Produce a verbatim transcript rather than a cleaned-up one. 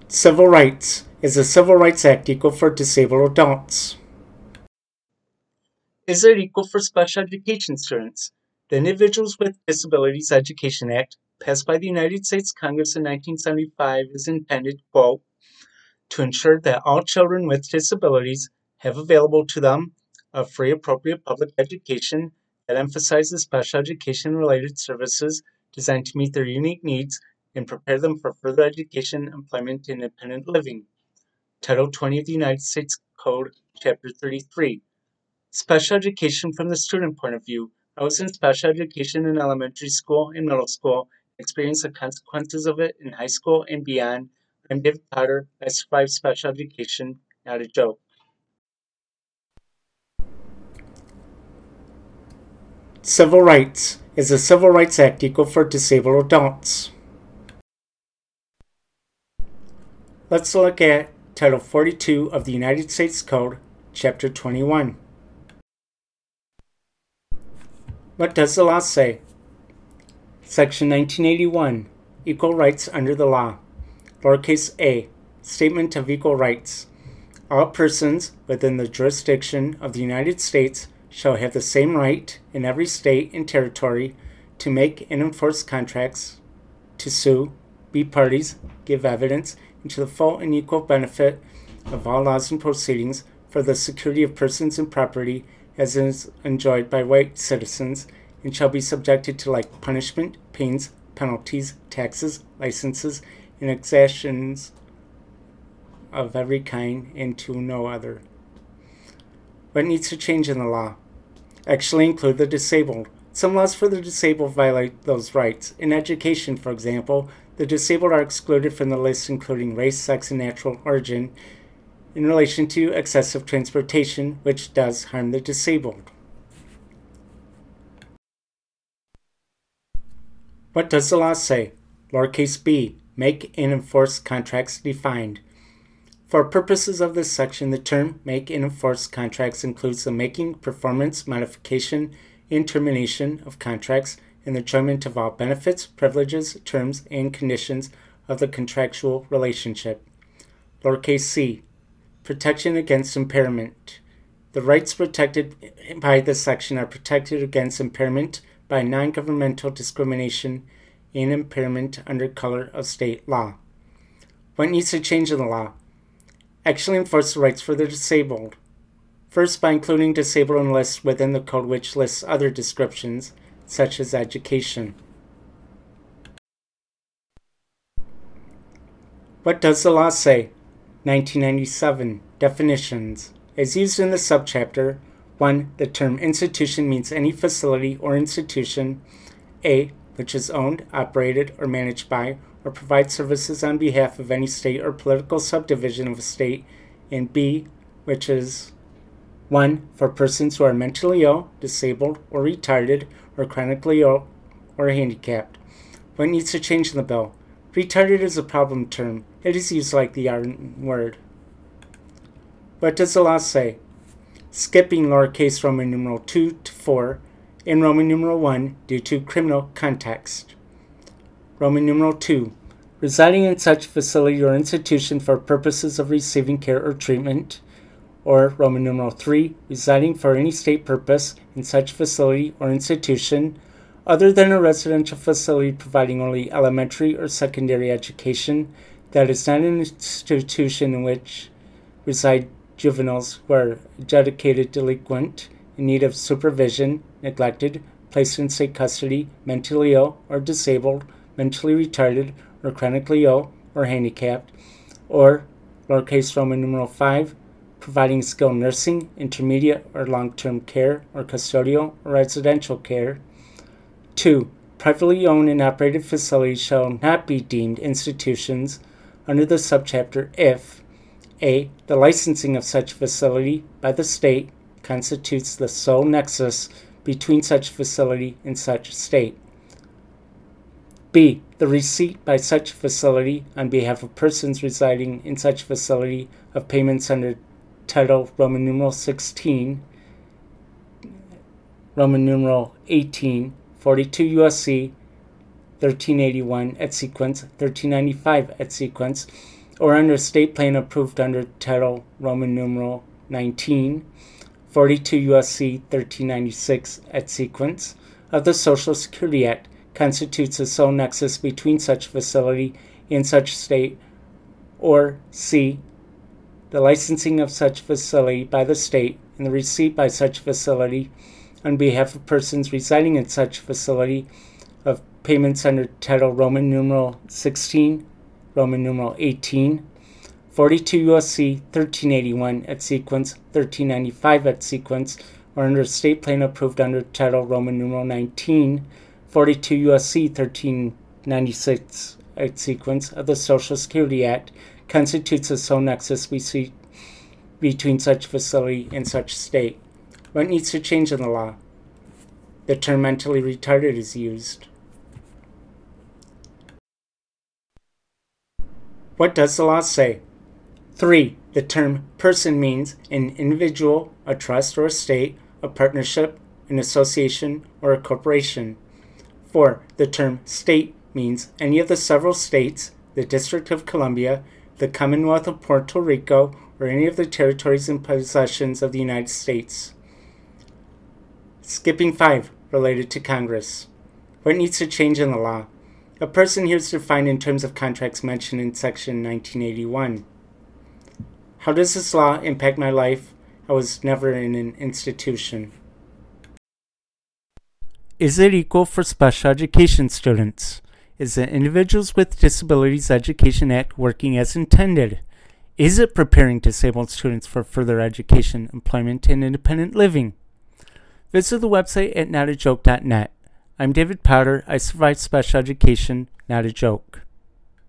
Civil rights. Is the Civil Rights Act equal for disabled adults? Is it equal for special education students? The Individuals with Disabilities Education Act, passed by the United States Congress in nineteen seventy-five, is intended, quote, to ensure that all children with disabilities have available to them a free, appropriate public education that emphasizes special education-related services designed to meet their unique needs and prepare them for further education, employment, and independent living. Title twenty of the United States Code, Chapter thirty-three. Special education from the student point of view. I was in special education in elementary school and middle school, experienced the consequences of it in high school and beyond. I'm David Potter. I survived special education, not a joke. Civil rights. Is the Civil Rights Act equal for disabled adults? Let's look at Title forty-two of the United States Code, Chapter twenty-one. What does the law say? Section nineteen eighty-one, Equal Rights Under the Law. Lowercase a, Statement of Equal Rights. All persons within the jurisdiction of the United States shall have the same right in every state and territory to make and enforce contracts, to sue, be parties, give evidence, and to the full and equal benefit of all laws and proceedings for the security of persons and property as is enjoyed by white citizens, and shall be subjected to like punishment, pains, penalties, taxes, licenses, and exactions of every kind, and to no other. What needs to change in the law? Actually include the disabled. Some laws for the disabled violate those rights. In education, for example, the disabled are excluded from the list including race, sex, and natural origin in relation to excessive transportation, which does harm the disabled. What does the law say? Lowercase b, make and enforce contracts defined. For purposes of this section, the term make and enforce contracts includes the making, performance, modification, and termination of contracts and the enjoyment of all benefits, privileges, terms, and conditions of the contractual relationship. Lowercase c, protection against impairment. The rights protected by this section are protected against impairment by non-governmental discrimination and impairment under color of state law. What needs to change in the law? Actually enforce the rights for the disabled. First, by including disabled in lists within the code which lists other descriptions, such as education. What does the law say? nineteen ninety-seven. Definitions. As used in the subchapter, one. The term institution means any facility or institution, A, which is owned, operated, or managed by, or provides services on behalf of any state or political subdivision of a state, and B, which is one. For persons who are mentally ill, disabled, or retarded, or chronically ill, or handicapped. What needs to change in the bill? Retarded is a problem term. It is used like the R word. What does the law say? Skipping lowercase Roman numeral two to four and Roman numeral one due to criminal context. Roman numeral two. Residing in such facility or institution for purposes of receiving care or treatment. Or Roman numeral three. Residing for any state purpose in such facility or institution other than a residential facility providing only elementary or secondary education, that is not an institution in which reside juveniles who are adjudicated delinquent, in need of supervision, neglected, placed in state custody, mentally ill or disabled, mentally retarded, or chronically ill or handicapped, or lowercase Roman numeral five, providing skilled nursing, intermediate or long-term care, or custodial or residential care. Two. Privately owned and operated facilities shall not be deemed institutions under the subchapter if A. The licensing of such facility by the state constitutes the sole nexus between such facility and such state. B. The receipt by such facility on behalf of persons residing in such facility of payments under Title Roman numeral sixteen, Roman numeral eighteen, forty-two U S C thirteen eighty-one at sequence, thirteen ninety-five at sequence, or under state plan approved under Title Roman numeral nineteen, forty-two U S C thirteen ninety-six et sequence of the Social Security Act constitutes a sole nexus between such facility and such state, or C, the licensing of such facility by the state and the receipt by such facility on behalf of persons residing in such facility of payments under Title Roman numeral sixteen, Roman numeral eighteen, forty-two U S C thirteen eighty-one et sequence, thirteen ninety-five et sequence, or under state plan approved under Title Roman numeral nineteen, forty-two U S C thirteen ninety-six et sequence of the Social Security Act constitutes a sole nexus between such facility and such state. What needs to change in the law? The term mentally retarded is used. What does the law say? three. The term person means an individual, a trust or a state, a partnership, an association, or a corporation. four. The term state means any of the several states, the District of Columbia, the Commonwealth of Puerto Rico, or any of the territories and possessions of the United States. Skipping five, related to Congress. What needs to change in the law? A person here is defined in terms of contracts mentioned in Section nineteen eighty-one. How does this law impact my life? I was never in an institution. Is it equal for special education students? Is the Individuals with Disabilities Education Act working as intended? Is it preparing disabled students for further education, employment, and independent living? Visit the website at not a joke dot net. I'm David Powder. I survived special education, not a joke.